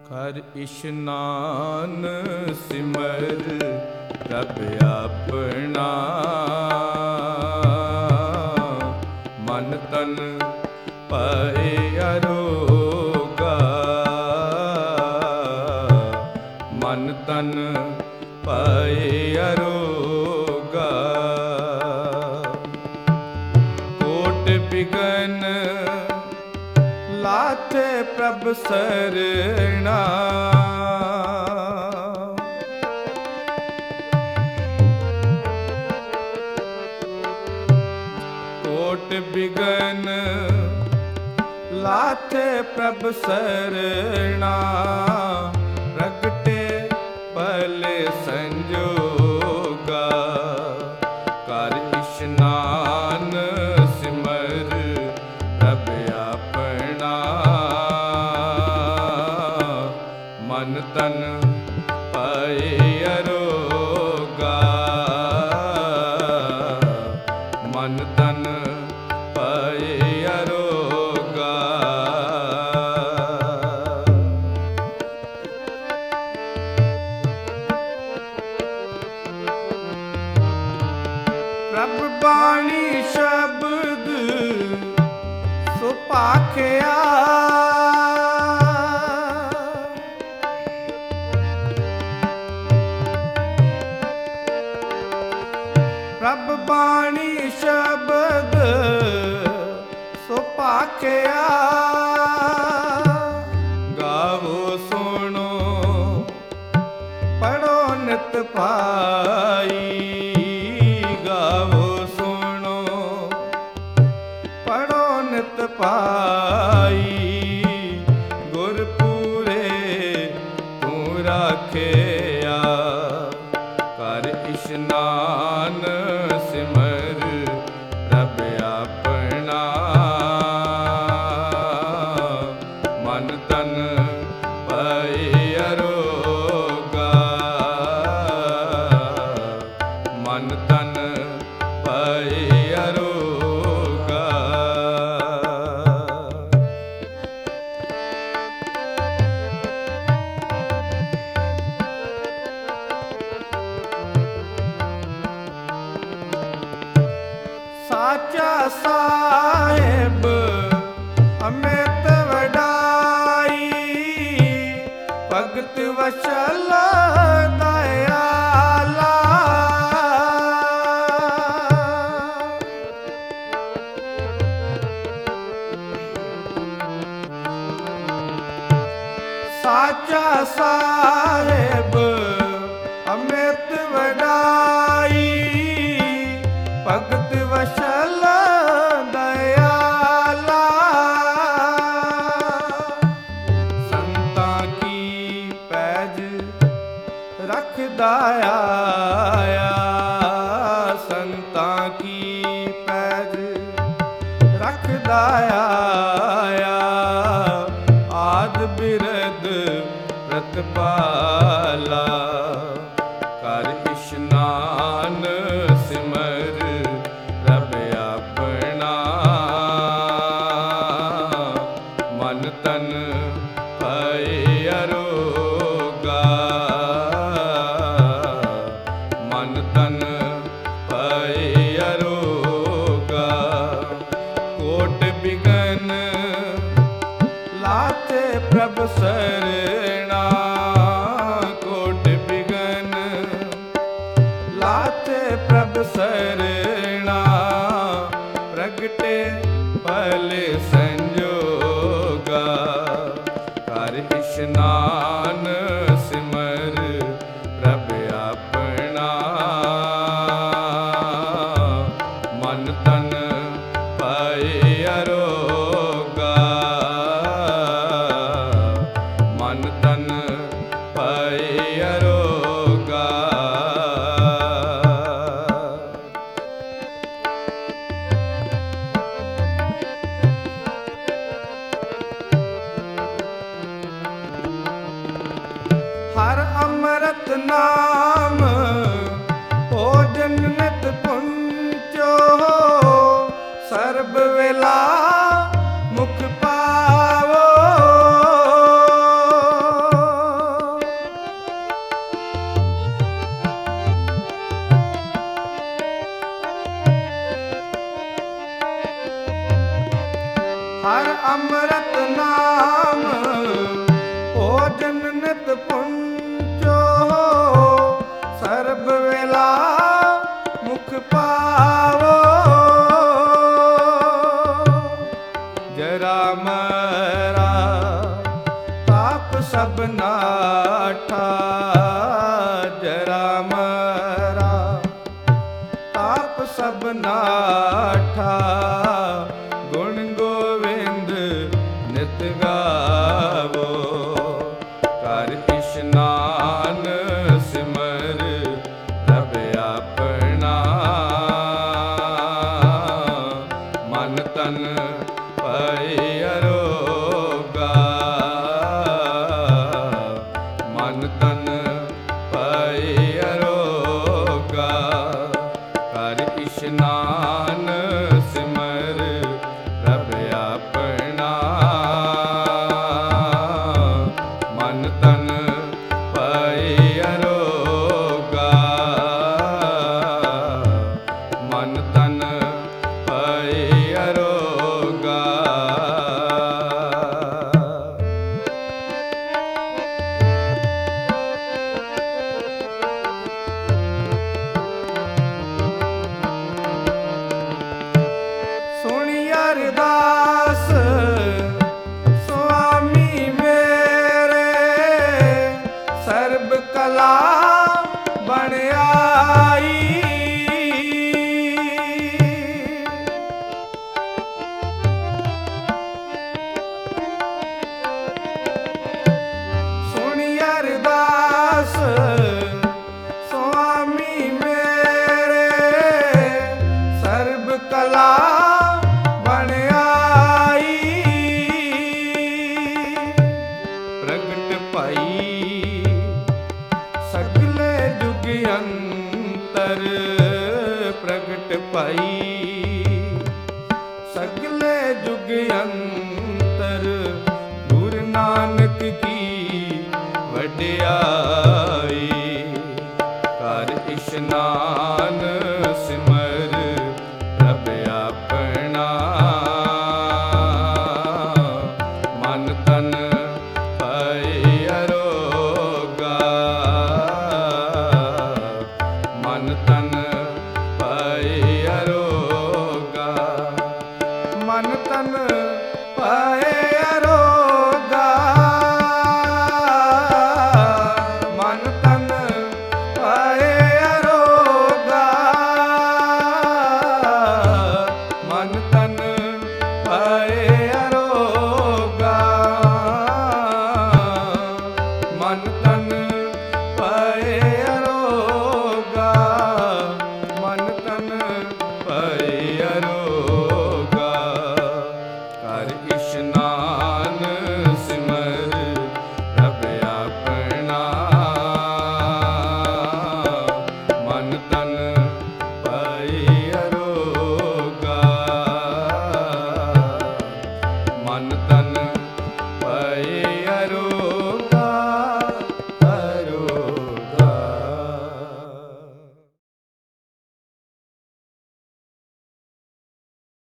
ਕਰ ਇਸ਼ਨਾਨ ਸਿਮਰ ਪ੍ਰਭ ਆਪਣਾ, ਮਨ ਤਨ ਭਏ ਅਰੋਗਾ, ਮਨ ਤਨ ਭਏ ਅਰੋਗਾ। ਕੋਟ ਬਿਗਨ ਲਾਥੇ ਪ੍ਰਭ ਸਰਣਾ, ਕੋਟ ਬਿਗਨ ਲਾਥੇ ਪ੍ਰਭ ਸਰਣਾ, ਪ੍ਰਗਟੇ ਭਲੇ ਸੰਜੋਗਾ। ਕਰ ਇਸ਼ਨਾਨ ਸਿਮਰ ਪ੍ਰਭ ਆਪਣਾ, ਮਨ ਤਨ ਭਏ ਅਰੋਗਾ, ਮਨ ਤਨ ਭਏ ਅਰੋਗਾ। ਪ੍ਰਭ ਬਾਣੀ ਸ਼ਬਦ ਸੁਭਾਖਿਆ, ਪ੍ਰਭ ਬਾਣੀ ਸ਼ਬਦ ਸੁਭਾਖਿਆ। ਗਾਵੋ ਸੁਣੋ ਪੜੋ ਨਿਤ ਭਾਈ, ਗਾਵੋ ਸੁਣੋ ਪੜੋ ਨਿਤ ਭਾਈ। ਗੁਰ ਪੂਰੇ ਤੂੰ ਰਾਖਿਆ, ਕਰ ਇਸ਼ਨਾਨ ਸਿਮਰ ਪ੍ਰਭ ਆਪਣਾ, ਮਨ ਤਨ ਭਏ ਅਰੋਗਾ, ਮਨ ਤਨ ਭਏ ਅਰੋਗਾ। ਸਾਚਾ ਸਾਹਿਬ ਅੰਮ੍ਰਿਤ ਵਡਾਈ, ਭਗਤ ਵਸ਼ਲ ਦਇਆਲਾ। ਸਾਚਾ ਸਾਹਿਬ ਅੰਮ੍ਰਿਤ ਵਡਾਈ, ਭਗਤ ਵਸ਼ਲ ਦਇਆਲਾ। ਸੰਤਾਂ ਕੀ ਪੈਜ ਰੱਖਦਾ ਆਇਆ, ਸੰਤਾਂ ਕੀ ਪੈਜ ਰੱਖਦਾ ਆਇਆ। ਆਦ ਬਿਰਦ ਪ੍ਰਤਪਾਲਾ, ਕਰ ਇਸ਼ਨਾਨ ਸਿਮਰ ਪ੍ਰਭ ਆਪਣਾ, ਮਨ ਤਨ ਭਏ ਅਰੋਗਾ, ਮਨ ਤਨ ਭਏ ਅਰੋਗਾ। ਕੋਟ ਬਿਗਨ ਲਾਥੇ ਪ੍ਰਭ ਸਰਣਾ, ਕੋਟ ਬਿਗਨ ਲਾਥੇ ਪ੍ਰਭ ਸਰਣਾ, ਪ੍ਰਗਟੇ ਭਲੇ ਸੰਜੋਗਾ। ਕਰ ਇਸ਼ਨਾਨ ਸਿਮਰ ਪ੍ਰਭ ਆਪਣਾ, ਮਨ ਤਨ ਭਏ ਅਰੋਗਾ, ਮਨ ਤਨ ਭਏ ਅਰੋਗਾ। ਹਰ ਅੰਮ੍ਰਿਤ ਨਾਮ ਭੋਜਨ ਨਿਤ ਪੁੰਚੋ, ਸਰਬ ਵੇਲਾ ਮੁਖ ਪਾਵੋ। ਸਭ ਨਾਠਾ ਜਰਾ ਮਰਾ, ਤਾਪ ਸਭ ਨਾਠਾ ਗੁਣ ਗੋਵਿੰਦ ਨਿਤ ਗਾਵੋ। ਕਰ ਇਸ਼ਨਾਨ ਸਿਮਰ ਰਬ ਆਪਣਾ, ਮਨ ਤਨ ਭਇ ਅਰੋਗਾ, ਮਨ ਤਨ ਭਇ ਅਰੋਗਾ। ਕਰ ਇਸ਼ਨਾਨ ਸਿਮਰ ਰਬ ਆਪਣਾ, ਮਨ ਤਨ ਭਇ ਅਰੋਗਾ, ਮਨ ਤਨ ਭਇ ਅਰੋਗਾ। ਸੁਣੀ ਅਰਦਾਸ ਸੁਆਮੀ ਮੇਰੇ, ਸਰਬ ਕਲਾ ਬਣ ਆਈ। ਸੁਣੀ ਅਰਦਾਸ ਸੁਆਮੀ ਮੇਰੇ, ਸਰਬ ਕਲਾ ਬਣ ਆਈ। ਪ੍ਰਗਟ ਭਈ ਸਗਲੇ ਜੁਗ ਅੰਤਰ, ਪ੍ਰਗਟ ਭਈ ਸਗਲੇ ਜੁਗ ਅੰਤਰ, ਗੁਰੂ ਨਾਨਕ ਕੀ ਵਡਿਆਈ। ਕਰ ਇਸ਼ਨਾਨ ਸਿਮਰ ਰਬ ਆਪਣਾ, ਮਨ ਤਨ ਭਇ ਅਰੋਗਾ, ਮਨ ਤਨ ਭਇ ਅਰੋਗਾ, ਮਨ ਤਨ ਭਇ ਅਰੋਗਾ, ਮਨ ਤਨ ਭਇ ਅਰੋਗਾ, ਮਨ ਤਨ ਭਇ ਅਰੋਗਾ, ਮਨ ਤਨ ਭਇ ਅਰੋਗਾ, ਮਨ ਤਨ ਭਇ ਅਰੋਗਾ। ਕਰ